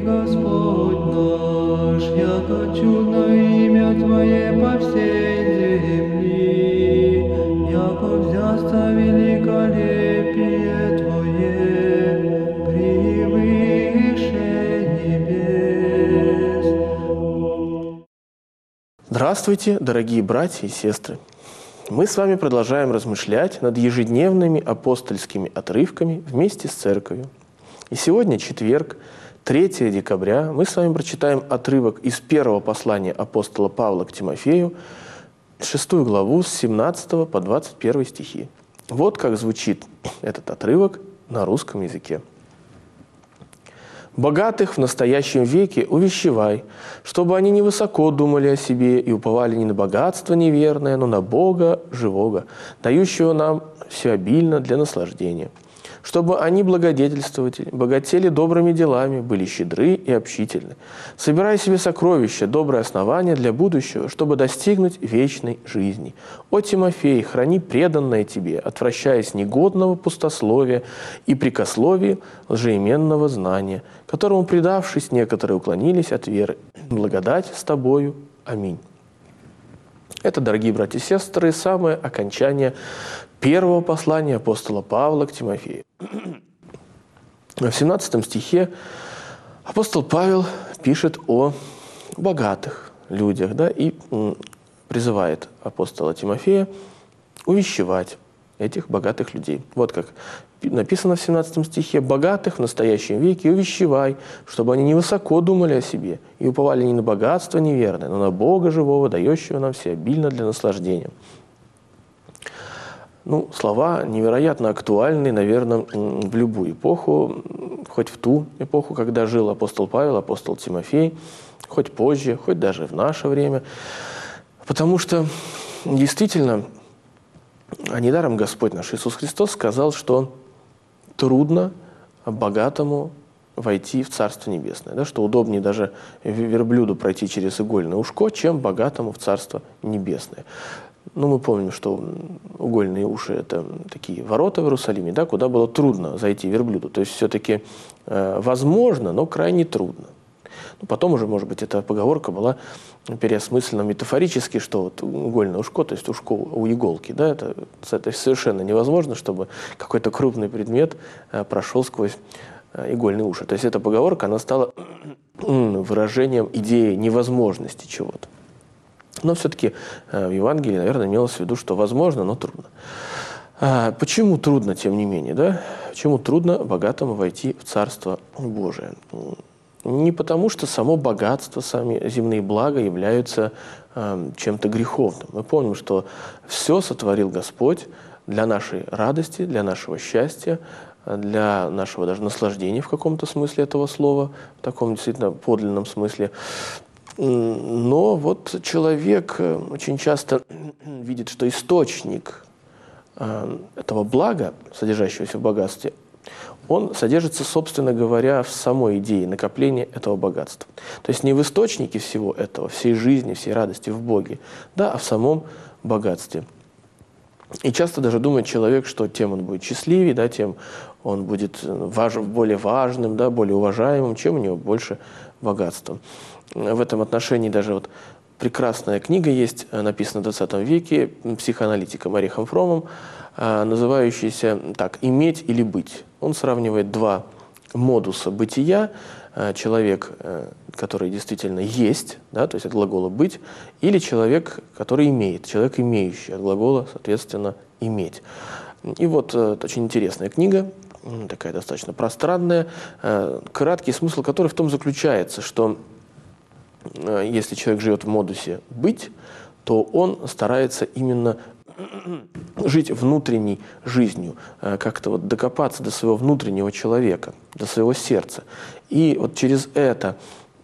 Господь наш, яко чудно имя Твое по всей земли, яко взяться великолепие Твое превыше небес. Здравствуйте, дорогие братья и сестры! Мы с вами продолжаем размышлять над ежедневными апостольскими отрывками вместе с Церковью. И сегодня четверг, 3 декабря, мы с вами прочитаем отрывок из первого послания апостола Павла к Тимофею, 6 главу с 17 по 21 стихи. Вот как звучит этот отрывок на русском языке. «Богатых в настоящем веке увещевай, чтобы они невысоко думали о себе и уповали не на богатство неверное, но на Бога живого, дающего нам все обильно для наслаждения. Чтобы они благодетельствовали, богатели добрыми делами, были щедры и общительны, собирая себе сокровища, доброе основание для будущего, чтобы достигнуть вечной жизни. О, Тимофей, храни преданное тебе, отвращаясь негодного пустословия и прикословия лжеименного знания, которому, предавшись, некоторые уклонились от веры. Благодать с тобою. Аминь». Это, дорогие братья и сестры, самое окончание первого послания апостола Павла к Тимофею. В 17 стихе апостол Павел пишет о богатых людях, да, и призывает апостола Тимофея увещевать этих богатых людей. Вот как написано в 17 стихе: «Богатых в настоящем веке увещевай, чтобы они невысоко думали о себе и уповали не на богатство неверное, но на Бога живого, дающего нам все обильно для наслаждения». Ну, слова невероятно актуальны, наверное, в любую эпоху, хоть в ту эпоху, когда жил апостол Павел, апостол Тимофей, хоть позже, хоть даже в наше время. Потому что действительно, недаром Господь наш Иисус Христос сказал, что трудно богатому войти в Царство Небесное, да, что удобнее даже верблюду пройти через игольное ушко, чем богатому в Царство Небесное. Ну, мы помним, что угольные уши – это такие ворота в Иерусалиме, да, куда было трудно зайти верблюду. То есть все-таки возможно, но крайне трудно. Ну, потом уже, может быть, эта поговорка была переосмыслена метафорически, что вот угольное ушко, то есть ушко у иголки, да, это совершенно невозможно, чтобы какой-то крупный предмет прошел сквозь игольные уши. То есть эта поговорка, она стала выражением идеи невозможности чего-то. Но все-таки в Евангелии, наверное, имелось в виду, что возможно, но трудно. Почему трудно, тем не менее, да? Почему трудно богатому войти в Царство Божие? Не потому, что само богатство, сами земные блага являются чем-то греховным. Мы помним, что все сотворил Господь для нашей радости, для нашего счастья, для нашего даже наслаждения в каком-то смысле этого слова, в таком действительно подлинном смысле. Но вот человек очень часто видит, что источник этого блага, содержащегося в богатстве, он содержится, собственно говоря, в самой идее накопления этого богатства. То есть не в источнике всего этого, всей жизни, всей радости в Боге, да, а в самом богатстве. И часто даже думает человек, что тем он будет счастливее, да, тем он будет более важным, да, более уважаемым, чем у него больше богатства. В этом отношении даже вот прекрасная книга есть, написана в 20 веке психоаналитиком Эрихом Фромом, называющаяся так «Иметь или быть». Он сравнивает два модуса бытия. Человек, который действительно есть, да, то есть от глагола «быть», или человек, который имеет, человек имеющий, от глагола, соответственно, «иметь». И вот очень интересная книга, такая достаточно пространная, краткий смысл которой в том заключается, что если человек живет в модусе «быть», то он старается именно жить внутренней жизнью, как-то вот докопаться до своего внутреннего человека, до своего сердца. И вот через это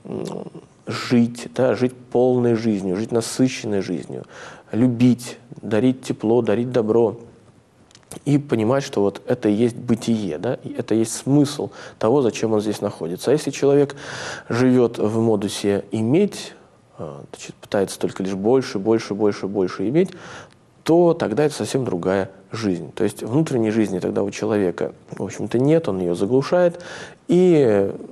жить, да, жить полной жизнью, жить насыщенной жизнью, любить, дарить тепло, дарить добро. И понимать, что вот это и есть бытие, да, и это и есть смысл того, зачем он здесь находится. А если человек живет в модусе «иметь», пытается только лишь больше иметь, то тогда это совсем другая жизнь. То есть внутренней жизни тогда у человека, в общем-то, нет, он ее заглушает, и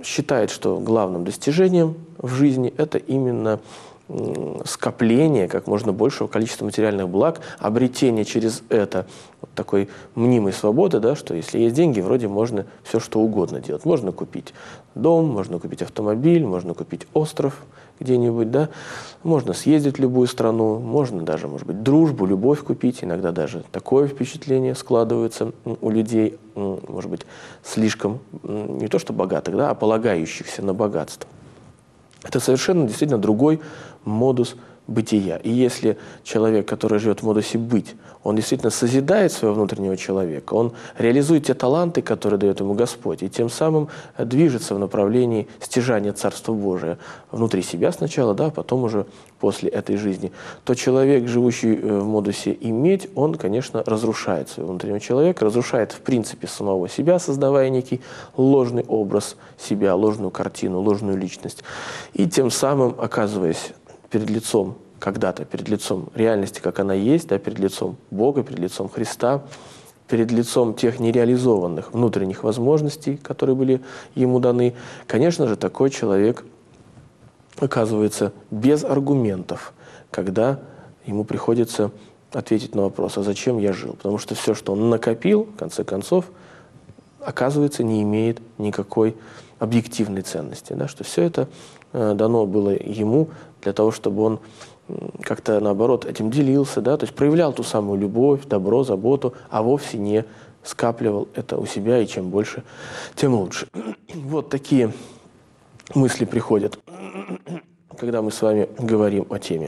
считает, что главным достижением в жизни это именно скопление как можно большего количества материальных благ, обретение через это вот такой мнимой свободы, да, что если есть деньги, вроде можно все что угодно делать. Можно купить дом, можно купить автомобиль, можно купить остров где-нибудь, да, можно съездить в любую страну, можно даже, может быть, дружбу, любовь купить, иногда даже такое впечатление складывается у людей, может быть, слишком, не то что богатых, да, а полагающихся на богатство. Это совершенно действительно другой модус бытия. И если человек, который живет в модусе «быть», он действительно созидает своего внутреннего человека, он реализует те таланты, которые дает ему Господь, и тем самым движется в направлении стяжания Царства Божия внутри себя сначала, да, а потом уже после этой жизни, то человек, живущий в модусе «иметь», он, конечно, разрушает своего внутреннего человека, разрушает в принципе самого себя, создавая некий ложный образ себя, ложную картину, ложную личность, и тем самым, оказываясь перед лицом, когда-то перед лицом реальности, как она есть, да, перед лицом Бога, перед лицом Христа, перед лицом тех нереализованных внутренних возможностей, которые были ему даны, конечно же, такой человек оказывается без аргументов, когда ему приходится ответить на вопрос, а зачем я жил? Потому что все, что он накопил, в конце концов, оказывается, не имеет никакой объективной ценности, да, что все это дано было ему для того, чтобы он как-то, наоборот, этим делился, да, то есть проявлял ту самую любовь, добро, заботу, а вовсе не скапливал это у себя, и чем больше, тем лучше. Вот такие мысли приходят, когда мы с вами говорим о теме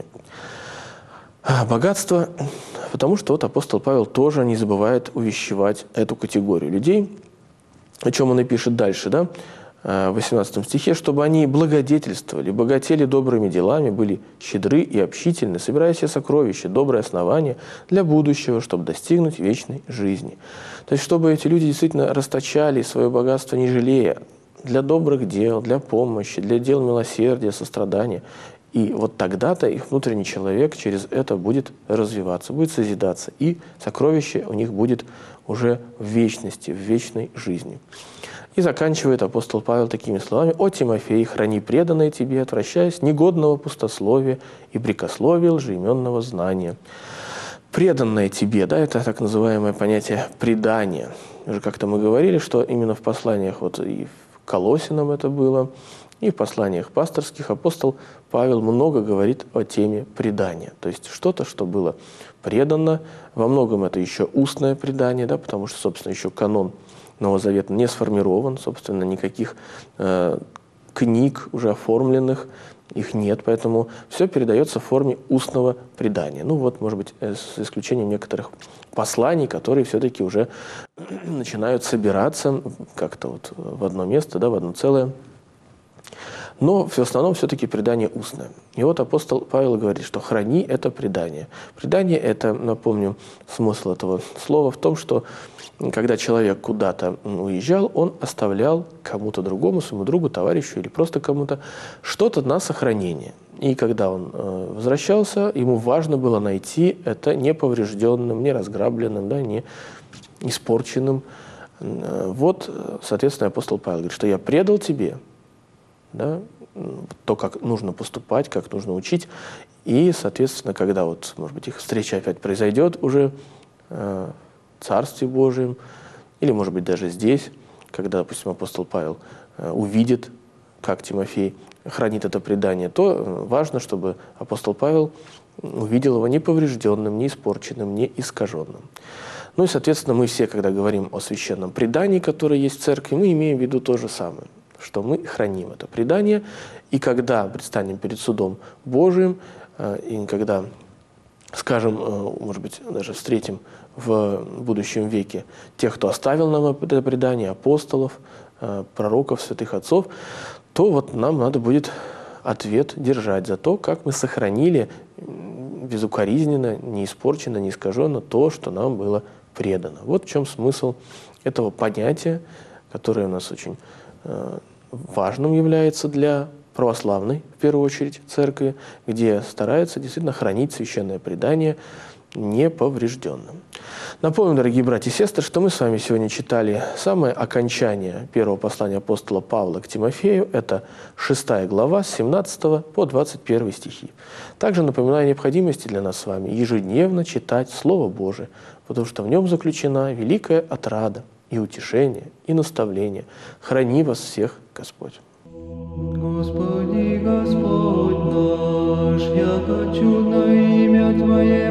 богатства, потому что вот апостол Павел тоже не забывает увещевать эту категорию людей, о чем он и пишет дальше, да, в 18 стихе, чтобы они благодетельствовали, богатели добрыми делами, были щедры и общительны, собирая себе сокровища, доброе основание для будущего, чтобы достигнуть вечной жизни. То есть, чтобы эти люди действительно расточали свое богатство, не жалея, для добрых дел, для помощи, для дел милосердия, сострадания. И вот тогда-то их внутренний человек через это будет развиваться, будет созидаться, и сокровище у них будет уже в вечности, в вечной жизни. И заканчивает апостол Павел такими словами: «О Тимофей, храни преданное тебе, отвращаясь негодного пустословия и прикословия лжеименного знания». Преданное тебе, да, это так называемое понятие предания. Уже как-то мы говорили, что именно в посланиях, вот и в Колоссянам это было, и в посланиях пасторских апостол Павел много говорит о теме предания. То есть что-то, что было предано, во многом это еще устное предание, да, потому что, собственно, еще канон Нового Завета не сформирован, собственно, никаких книг уже оформленных, их нет, поэтому все передается в форме устного предания. Ну вот, может быть, с исключением некоторых посланий, которые все-таки уже начинают собираться как-то вот в одно место, да, в одно целое. Но в основном все-таки предание устное. И вот апостол Павел говорит, что храни это предание. Предание это, напомню, смысл этого слова в том, что когда человек куда-то уезжал, он оставлял кому-то другому, своему другу, товарищу или просто кому-то что-то на сохранение. И когда он возвращался, ему важно было найти это неповрежденным, не разграбленным, да, не испорченным. Вот, соответственно, апостол Павел говорит, что я предал тебе, да, то, как нужно поступать, как нужно учить. И, соответственно, когда вот, может быть, их встреча опять произойдет уже в Царстве Божьем, или, может быть, даже здесь, когда, допустим, апостол Павел увидит, как Тимофей хранит это предание, то важно, чтобы апостол Павел увидел его неповрежденным, не испорченным, не искаженным. Ну и, соответственно, мы все, когда говорим о священном предании, которое есть в церкви, мы имеем в виду то же самое, что мы храним это предание, и когда предстанем перед судом Божиим, и когда, скажем, может быть, даже встретим в будущем веке тех, кто оставил нам это предание, апостолов, пророков, святых отцов, то вот нам надо будет ответ держать за то, как мы сохранили безукоризненно, не испорченно, не искаженно то, что нам было предано. Вот в чем смысл этого понятия, которое у нас очень важным является для православной, в первую очередь, церкви, где стараются действительно хранить священное предание неповрежденным. Напомню, дорогие братья и сестры, что мы с вами сегодня читали самое окончание первого послания апостола Павла к Тимофею. Это 6 глава с 17 по 21 стихи. Также напоминаю о необходимости для нас с вами ежедневно читать Слово Божие, потому что в нем заключена великая отрада и утешение, и наставление. Храни вас всех Господь. Господи, Господь наш, яко чудно имя Твое